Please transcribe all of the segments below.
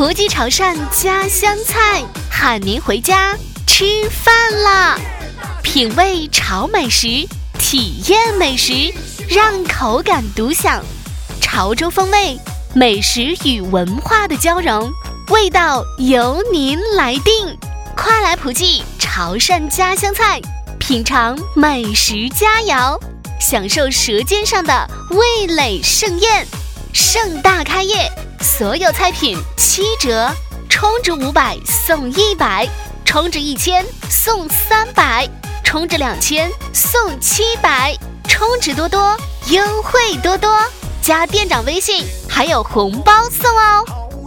普济潮汕家乡菜，喊您回家吃饭啦！品味潮美食，体验美食，让口感独享。潮州风味，美食与文化的交融，味道由您来定。快来普济潮汕家乡菜，品尝美食佳肴，享受舌尖上的味蕾盛宴。盛大开业，所有菜品7折，充值500送100，充值1000送300，充值2000送700，充值多多，优惠多多，加店长微信还有红包送哦。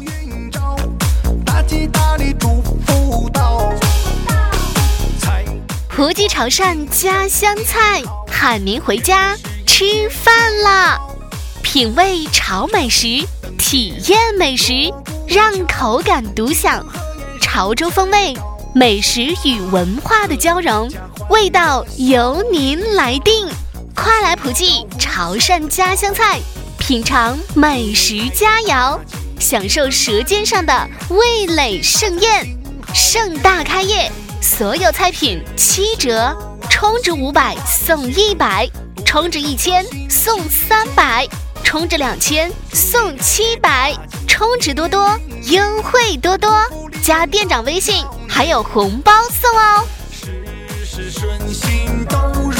普济潮汕家乡菜，喊您回家吃饭啦！品味潮美食，体验美食，让口感独享。潮州风味，美食与文化的交融，味道由您来定。快来普济潮汕家乡菜，品尝美食佳肴，享受舌尖上的味蕾盛宴。盛大开业，所有菜品7折，充值500送100，充值1000送300，充值2000送700，充值多多，优惠多多，加店长微信还有红包送哦。事事顺心都